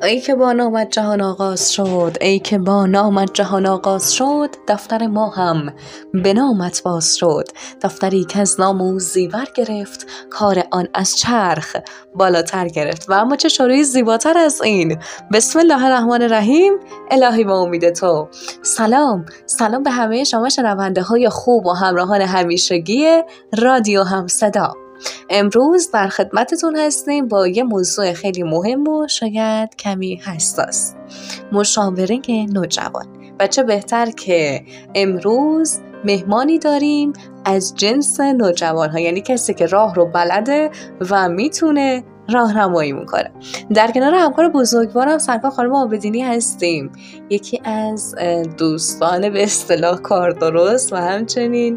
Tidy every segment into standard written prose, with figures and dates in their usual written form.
ای که با نامت جهان آغاز شد، ای که با نامت جهان آغاز شد، دفتر ما هم به نامت باز شد. دفتری که از نام او زیور گرفت، کار آن از چرخ بالاتر گرفت. و اما چه شروعی زیباتر از این. بسم الله الرحمن الرحیم. الهی با امید تو. سلام به همه شما شنونده های خوب و همراهان همیشگی رادیو همصدا. امروز در خدمتتون هستیم با یه موضوع خیلی مهم و شاید کمی حساس. مشاوره نوجوان. و چه بهتر که امروز مهمانی داریم از جنس نوجوان ها، یعنی کسی که راه رو بلده و میتونه راهنمایی میکنه. در کنار همکار بزرگوارم سرکار خانم عابدینی هستیم، یکی از دوستان به اصطلاح کاردرست و همچنین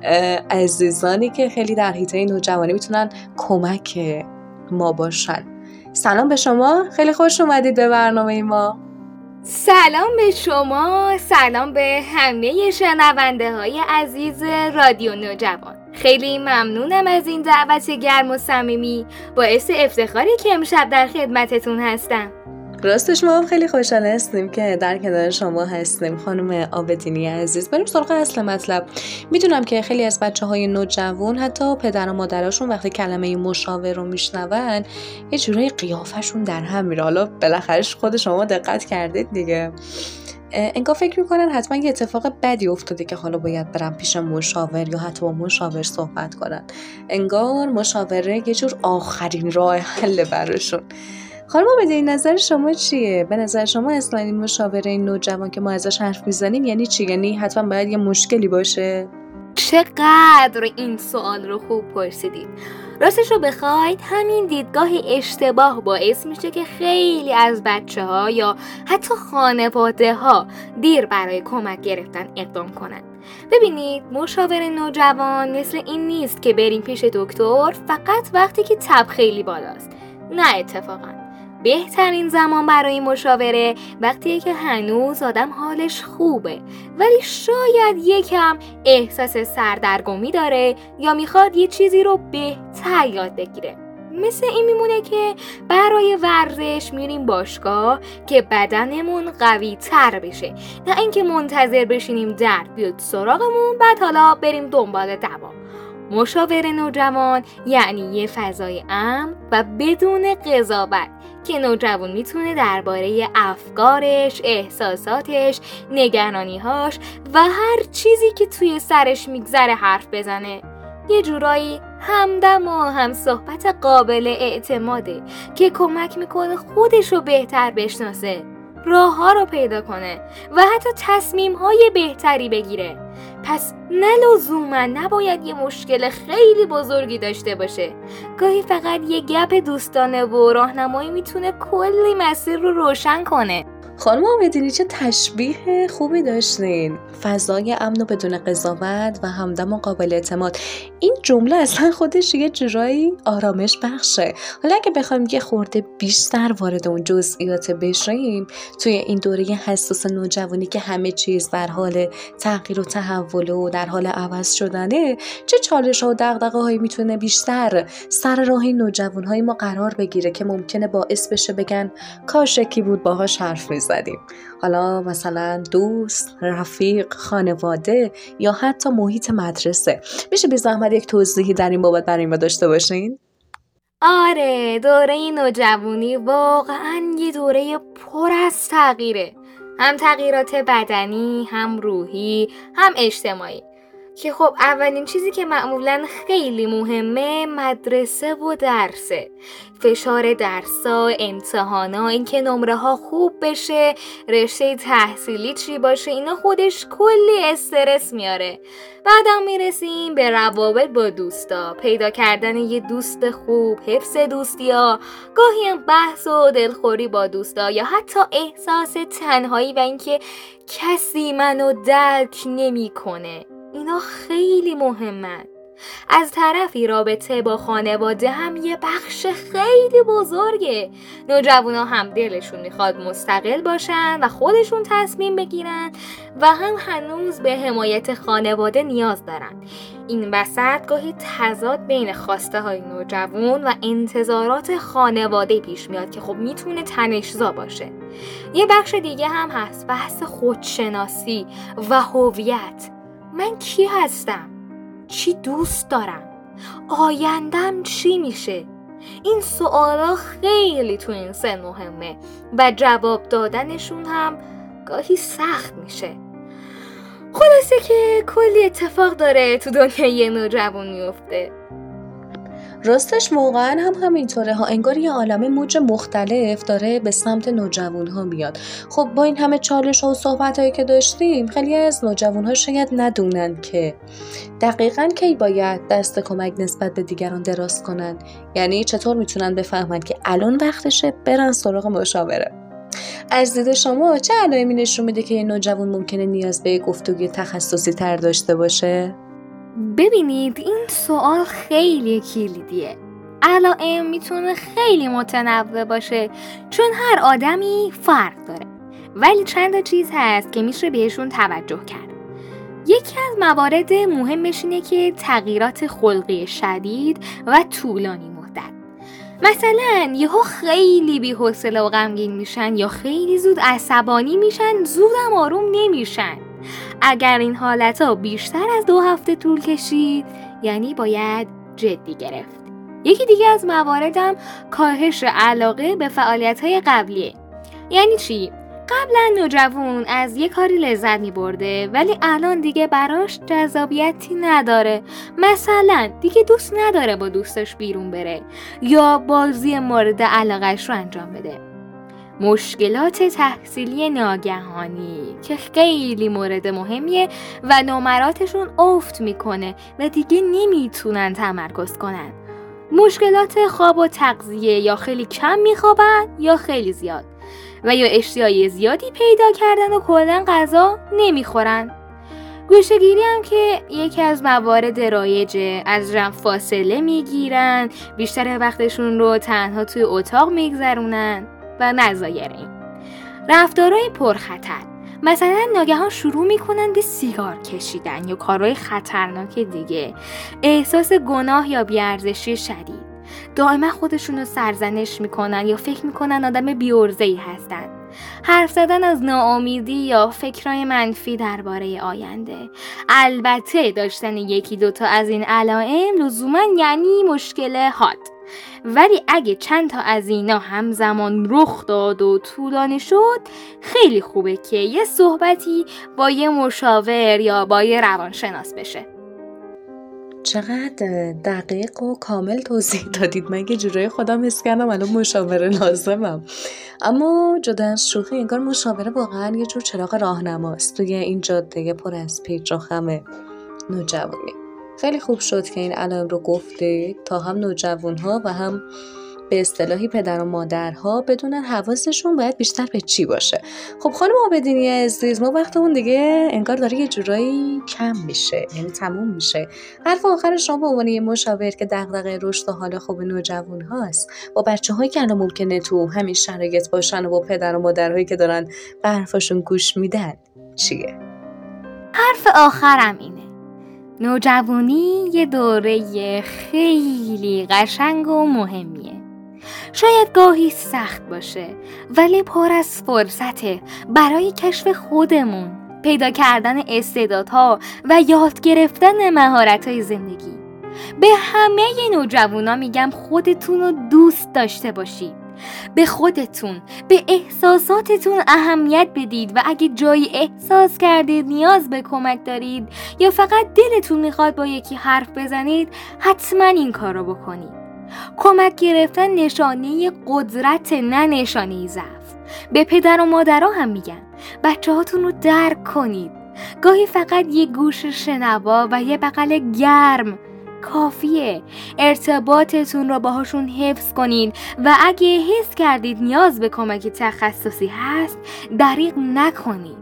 عزیزانی که خیلی در حیطه نوجوانی میتونن کمک ما باشن. سلام به شما، خیلی خوش اومدید به برنامه ما. سلام به شما، سلام به همه شنونده های عزیز رادیو نوجوان. خیلی ممنونم از این دعوت گرم و صمیمی، باعث افتخاری که امشب در خدمتتون هستم. راستش ما هم خیلی خوشحال هستیم که در کنار شما هستیم خانم عابدینی عزیز. بریم سراغ اصل مطلب. میدونم که خیلی از بچه‌های نوجوان، حتی پدر و مادراشون، وقتی کلمه مشاور رو میشنون یه جورایی قیافشون در هم میره. حالا بالاخره خود شما دقت کردید دیگه، انگار فکر میکنن حتما یه اتفاق بدی افتاده که حالا باید برن پیش مشاور یا حتی با مشاور صحبت کنن. انگار مشاوره یه جور آخرین راه حل براشون. خانم عابدینی، نظر شما چیه؟ به نظر شما اصلا این مشاوره نوجوان که ما ازش حرف میزنیم یعنی چی؟ یعنی حتما باید یه مشکلی باشه؟ چقدر این سوال رو خوب پرسیدید. راستش رو بخواید همین دیدگاه اشتباه باعث میشه که خیلی از بچه ها یا حتی خانواده ها دیر برای کمک گرفتن اقدام کنن. ببینید، مشاور نوجوان مثل این نیست که بریم پیش دکتر فقط وقتی که تب خیلی بالاست. نه، اتفاقا بهترین زمان برای مشاوره وقتیه که هنوز آدم حالش خوبه ولی شاید یکم احساس سردرگمی داره یا میخواد یه چیزی رو بهتر یاد بگیره. مثل این میمونه که برای ورزش میریم باشگاه که بدنمون قوی تر بشه، نه اینکه منتظر بشینیم درد بیاد سراغمون بعد حالا بریم دنبال دوا. مشاور نوجوان یعنی یه فضای امن و بدون قضاوت که نوجوان میتونه درباره افکارش، احساساتش، نگرانیهاش و هر چیزی که توی سرش میگذره حرف بزنه. یه جورایی همدم و هم صحبت قابل اعتماده که کمک میکنه خودشو بهتر بشناسه، راه ها رو پیدا کنه و حتی تصمیم های بهتری بگیره. پس نه لزوما نباید یه مشکل خیلی بزرگی داشته باشه. گاهی فقط یه گپ دوستانه و راهنمایی میتونه کلی مسیر رو روشن کنه. خانم عابدینی، چه تشبیه خوبی داشتین. فضای امن و بدون قضاوت و همدم و قابل اعتماد. این جمله اصلا خودش یه جورایی آرامش بخشه. حالا اگه بخوایم یه خورده بیشتر وارد اون جزئیات بشیم، توی این دوره حساس نوجوانی که همه چیز در حال تغییر و تحول و در حال عوض شدنه، چه چالش ها و دغدغه هایی میتونه بیشتر سر راه نوجوان های ما قرار بگیره که ممکنه باعث بشه بگن کاش یکی بود باهاش حرف میزدیم. حالا مثلا دوست، رفیق، خانواده یا حتی محیط مدرسه. میشه بی زحمت یک توضیحی در این بابت برای ما داشته باشین؟ آره، دوره نوجوانی واقعا یه دوره پر از تغییره، هم تغییرات بدنی، هم روحی، هم اجتماعی. که خب اولین چیزی که معمولاً خیلی مهمه مدرسه و درسه. فشار درسا، امتحانا، اینکه نمره ها خوب بشه، رشته تحصیلی چی باشه، اینا خودش کلی استرس میاره. بعدم میرسیم به روابط با دوستا، پیدا کردن یه دوست خوب، حفظ دوستیا، گاهی هم بحث و دلخوری با دوستا یا حتی احساس تنهایی و اینکه کسی منو درک نمیکنه. اینا خیلی مهمن. از طرفی رابطه با خانواده هم یه بخش خیلی بزرگه. نوجوانا هم دلشون میخواد مستقل باشن و خودشون تصمیم بگیرن و هم هنوز به حمایت خانواده نیاز دارن. این وسط گاهی تضاد بین خواسته های نوجوان و انتظارات خانواده پیش میاد که خب میتونه تنش‌زا باشه. یه بخش دیگه هم هست بحث خودشناسی و هویت. من کی هستم؟ چی دوست دارم؟ آیندم چی میشه؟ این سوالا خیلی تو این سن مهمه و جواب دادنشون هم گاهی سخت میشه. خلاصه که کلی اتفاق داره تو دنیای نوجوان میفته. راستش واقعا هم همینطوره ها، انگار یه عالمه موج مختلف داره به سمت نوجوان ها میاد. خب با این همه چالش ها و صحبت هایی که داشتیم، خیلی از نوجوان ها شاید ندونن که دقیقاً کی باید دست کمک نسبت به دیگران دراز کنن. یعنی چطور میتونن بفهمن که الان وقتشه برن سراغ مشاوره. از دید شما چه علائمی نشون میده که یه نوجوان ممکنه نیاز به گفتگوی تخصصی تر داشته باشه؟ ببینید این سوال خیلی کلیدیه. علائم میتونه خیلی متنوع باشه چون هر آدمی فرق داره، ولی چند تا چیز هست که میشه بهشون توجه کرد. یکی از موارد مهمش اینه که تغییرات خلقی شدید و طولانی مدت. مثلا یهو خیلی بی‌حوصله و غمگین میشن یا خیلی زود عصبانی میشن، زودم آروم نمیشن. اگر این حالتها بیشتر از 2 هفته طول کشید یعنی باید جدی گرفت. یکی دیگه از مواردم کاهش علاقه به فعالیت‌های قبلیه. یعنی چی؟ قبلا نوجوان از یک کاری لذت می‌برده ولی الان دیگه براش جذابیتی نداره. مثلا دیگه دوست نداره با دوستش بیرون بره یا بازی مورد علاقه‌اش رو انجام بده. مشکلات تحصیلی ناگهانی که خیلی مورد مهمیه و نمراتشون افت میکنه و دیگه نمیتونن تمرکز کنن. مشکلات خواب و تغذیه، یا خیلی کم میخوابن یا خیلی زیاد، و یا اشتهای زیادی پیدا کردن و کلاً غذا نمیخورن. گوشه‌گیری هم که یکی از موارد رایجه، از جمع فاصله میگیرن، بیشتر وقتشون رو تنها توی اتاق میگذرونن و نظایر این. رفتارهای پرخطر، مثلا ناگهان شروع میکنن به سیگار کشیدن یا کارهای خطرناک دیگه. احساس گناه یا بی‌ارزشی شدید، دائما خودشونو سرزنش میکنن یا فکر میکنن آدم بی‌عرضه‌ای هستن. حرف زدن از ناامیدی یا فکرهای منفی درباره آینده. البته داشتن 1-2 تا از این علائم لزوما یعنی مشکل حاد، ولی اگه چند تا از اینا همزمان رخ داد و طولانی شد، خیلی خوبه که یه صحبتی با یه مشاور یا با یه روانشناس بشه. چقدر دقیق و کامل توضیح دادید. من که جورای خودم حس کردم الان مشاوره لازمم. اما جدا از شوخی، انگار مشاوره واقعا یه جور چراغ راهنماست توی این جاده پر از پیچ و خم نوجوانی. خیلی خوب شد که این علائم رو گفتید تا هم نوجوان‌ها و هم به اصطلاحی پدر و مادرها بدونن حواسشون باید بیشتر به چی باشه. خب خانم عابدینی عزیز، ما وقتمون دیگه انگار داره یه جورایی کم میشه، یعنی تموم میشه. حرف آخر شما به عنوان یه مشاور که دغدغه رشد و حال خوب نوجوان هاست، با بچه‌هایی که الان ممکنه تو همین شرایط باشن و با پدر و مادرهایی که دارن به حرفاشون گوش میدن، چیه؟ حرف آخرم اینه: نوجوانی یه دوره خیلی قشنگ و مهمیه. شاید گاهی سخت باشه ولی پر از فرصته برای کشف خودمون، پیدا کردن استعدادها و یاد گرفتن مهارت‌های زندگی. به همه نوجوانا میگم خودتون رو دوست داشته باشید. به خودتون، به احساساتتون اهمیت بدید و اگه جایی احساس کردید نیاز به کمک دارید یا فقط دلتون میخواد با یکی حرف بزنید، حتما این کار رو بکنید. کمک گرفتن نشانه قدرت، نه نشانه ضعف. به پدر و مادرها هم میگم بچه هاتون رو درک کنید. گاهی فقط یه گوش شنوا و یه بغل گرم کافیه. ارتباطتون رو باهاشون حفظ کنید و اگه حس کردید نیاز به کمک تخصصی هست، دریغ نکنید.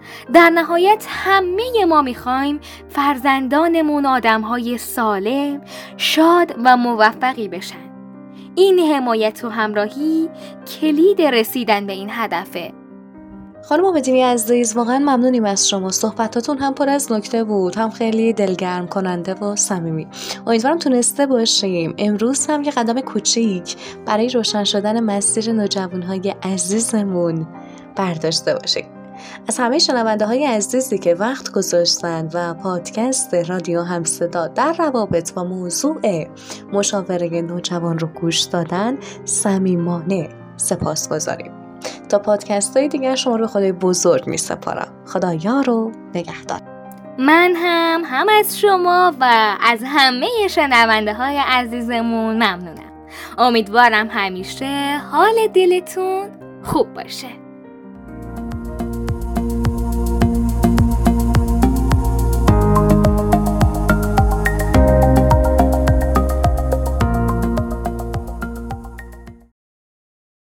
در نهایت همه ما میخوایم فرزندانمون آدم‌های سالم، شاد و موفقی بشن. این حمایت و همراهی کلید رسیدن به این هدفه. خانم آبدینی عزیز، واقعا ممنونیم از شما. صحبتاتون هم پر از نکته بود، هم خیلی دلگرم کننده و صمیمی. امیدوارم تونسته باشیم امروز هم یه قدم کوچیک برای روشن شدن مسیر نوجوانهای عزیزمون برداشته باشیم. از همه شنونده های عزیزی که وقت گذاشتن و پادکست رادیو همصدا در روابط با موضوع مشاوره نوجوان رو گوش دادن صمیمانه سپاسگزاریم. تا پادکست های دیگر شما رو خدای بزرگ می سپارم. خدا یار و نگهدار. من هم از شما و از همه شنونده های عزیزمون ممنونم. امیدوارم همیشه حال دلتون خوب باشه.